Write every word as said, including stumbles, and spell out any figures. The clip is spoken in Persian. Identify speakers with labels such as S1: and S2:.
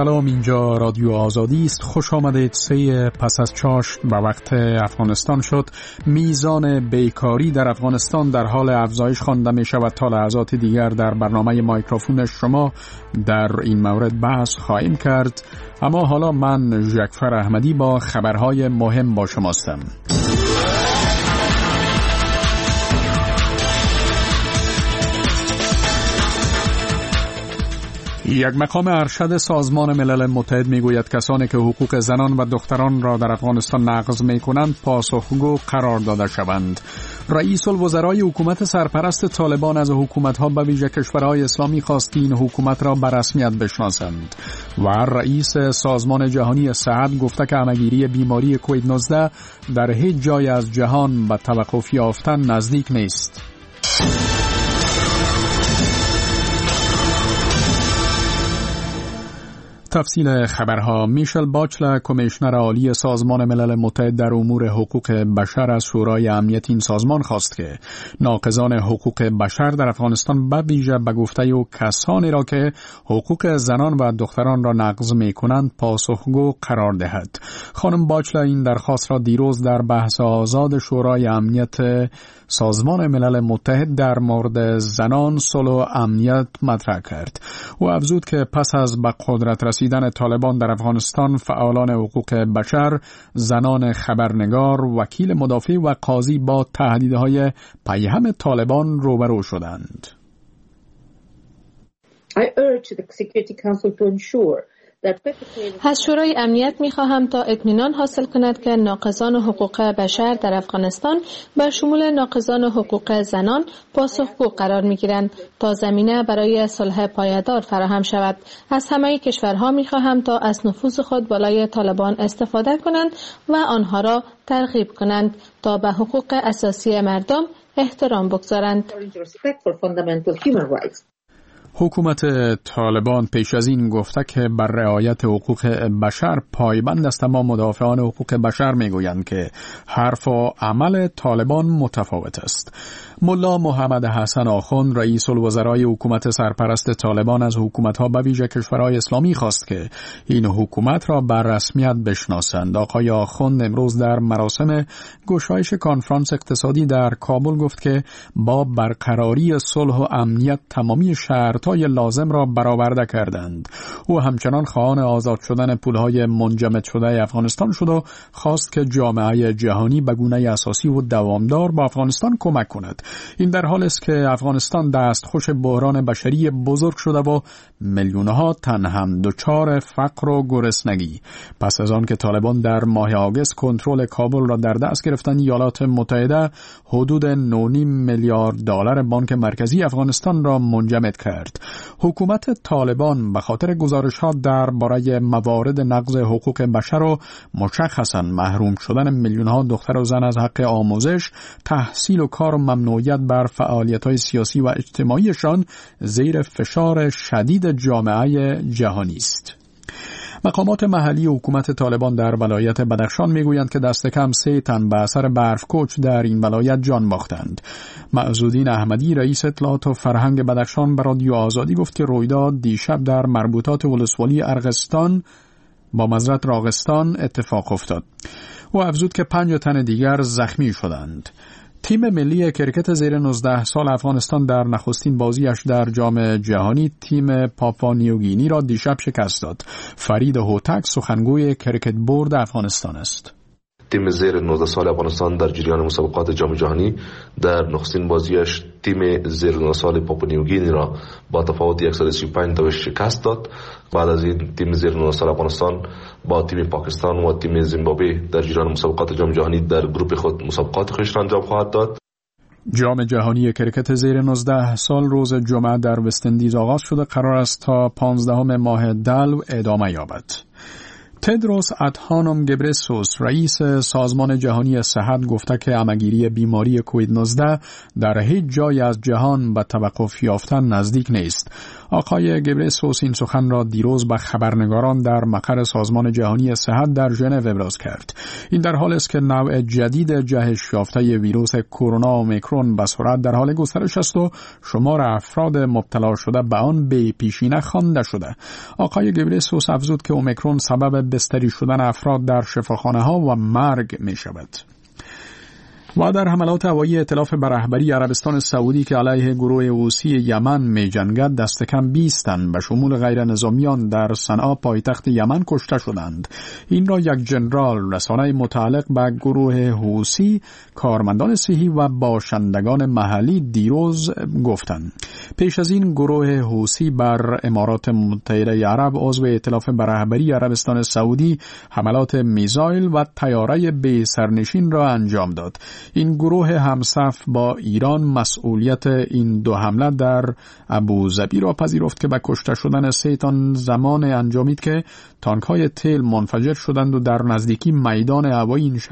S1: سلام، اینجا رادیو آزادی است. خوش آمدید. سه پس از چاشت و وقت افغانستان شد. میزان بیکاری در افغانستان در حال افزایش خوانده می شود. تا لحظات دیگر در برنامه مایکروفون شما در این مورد بحث خواهیم کرد، اما حالا من ژکفر احمدی با خبرهای مهم با شماستم. یک مقام ارشد سازمان ملل متحد میگوید کسانی که حقوق زنان و دختران را در افغانستان نقض میکنند پاسخگو قرار داده شوند. رئیس الوزرای حکومت سرپرست طالبان از حکومت‌ها به ویژه کشورهای اسلامی خواست که این حکومت را به رسمیت بشناسند و رئیس سازمان جهانی صحت گفته که همه‌گیری بیماری کووید نوزده در هیچ جای از جهان به توقف یافتن نزدیک نیست. تفصیل خبرها. میشل باچلر، کمیشنر عالی سازمان ملل متحد در امور حقوق بشر، از شورای امنیت این سازمان خواست که ناقضان حقوق بشر در افغانستان به ویژه به گفته او کسانی را که حقوق زنان و دختران را نقض می‌کنند پاسخگو قرار دهد. خانم باچلر این درخواست را دیروز در بحث آزاد شورای امنیت سازمان ملل متحد در مورد زنان، صلح و امنیت مطرح کرد. او افزود که پس از به قدرت رسیدن طالبان در افغانستان، فعالان حقوق بشر، زنان خبرنگار، وکیل مدافع و قاضی با تهدیدهای پیهم طالبان روبرو شدند.
S2: I urge the Security Council to ensure
S3: از شورای امنیت می خواهم تا اطمینان حاصل کند که ناقضان حقوق بشر در افغانستان به شمول ناقضان حقوق زنان پاسخگو قرار می گیرند تا زمینه برای صلح پایدار فراهم شود. از همه کشورها می خواهم تا از نفوذ خود بالای طالبان استفاده کنند و آنها را ترغیب کنند تا به حقوق اساسی مردم احترام بگذارند.
S1: حکومت طالبان پیش از این گفته که بر رعایت حقوق بشر پایبند است، اما مدافعان حقوق بشر میگویند که حرف و عمل طالبان متفاوت است. ملا محمد حسن آخوند، رئیس الوزرای حکومت سرپرست طالبان، از حکومت‌ها به ویژه کشورهای اسلامی خواست که این حکومت را بر رسمیت بشناسند. آقای آخوند امروز در مراسم گشایش کنفرانس اقتصادی در کابل گفت که با برقراری صلح و امنیت تمامی شرط‌های لازم را برآورده کردند. او همچنان خواهان آزاد شدن پول‌های منجمد شده افغانستان شد و خواست که جامعه جهانی به گونه اساسی و دوامدار با افغانستان کمک کند. این در حال است که افغانستان دستخوش بحران بشری بزرگ شده و میلیون‌ها تن هم دچار فقر و گرسنگی. پس از آن که طالبان در ماه آگوست کنترل کابل را در دست گرفتند، ایالات متحده حدود نه و نیم میلیارد دلار بانک مرکزی افغانستان را منجمد کرد. حکومت طالبان به خاطر گزارش‌ها درباره موارد نقض حقوق بشر و مشخصاً محروم شدن میلیون‌ها دختر و زن از حق آموزش، تحصیل و کار و ممنوعیت بر فعالیت‌های سیاسی و اجتماعیشان زیر فشار شدید جامعه جهانی است. مقامات محلی حکومت طالبان در ولایت بدخشان میگویند که دست کم سه تن به اثر برف کوچ در این ولایت جان باختند. معزودین احمدی، رئیس اطلاعات و فرهنگ بدخشان، به رادیو آزادی گفت که رویداد دیشب در مربوطات ولسوالی ارغستان با معذرت راغستان اتفاق افتاد. او افزود که پنج تن دیگر زخمی شدند. تیم ملی کرکت زیر نوزده سال افغانستان در نخستین بازیش در جام جهانی تیم پاپوا نیوگینی را دیشب شکست داد. فرید هوتک سخنگوی کرکت بورد افغانستان است.
S4: تیم زیر نوزده سال افغانستان در جریان مسابقات جام جهانی در نخستین بازیش تیم زیر نوزده سال پاپوا نیوگینی را با تفاوت صد و سی و پنج تا شکست داد. بعد از این تیم زیر نوزده سال افغانستان با تیم پاکستان و تیم زیمبابوه در جریان مسابقات جام جهانی در گروه خود مسابقات خود را انجام خواهد داد.
S1: جام جهانی کرکت زیر نوزده سال روز جمعه در وست اندیز آغاز شده، قرار است تا پانزدهم ماه دلو ادامه یابد. تدروس ادهانوم گبرسوس رئیس سازمان جهانی صحت گفته که همه‌گیری بیماری کووید نوزده در هیچ جای از جهان به توقف یافتن نزدیک نیست. آقای گبرسوس این سخن را دیروز به خبرنگاران در مقر سازمان جهانی صحت در ژنو ابراز کرد. این در حالی است که نوع جدید جهش یافته ویروس کرونا اومیکرون به سرعت در حال گسترش است و شمار افراد مبتلا شده به آن به پیشینه خوانده شده. آقای گبرسوس افزود که اومیکرون سبب بستری شدن افراد در شفاخانه ها و مرگ می شود. و در حملات هوایی ائتلاف به رهبری عربستان سعودی که علیه گروه حوثی یمن می جنگد دست کم بیست تن به شمول غیر نظامیان در صنعا پایتخت یمن کشته شدند. این را یک جنرال رسانه متعلق به گروه حوثی، کارمندان صحی و باشندگان محلی دیروز گفتند. پیش از این گروه حوثی بر امارات متحده عرب عضو ائتلاف به رهبری عربستان سعودی حملات میزایل و طیاره بی سرنشین را انجام داد. این گروه همصف با ایران مسئولیت این دو حمله در ابوظبی را پذیرفت که به کشته شدن سه تن زمان انجامید که تانک‌های تیل منفجر شدند و در نزدیکی میدان هوایی این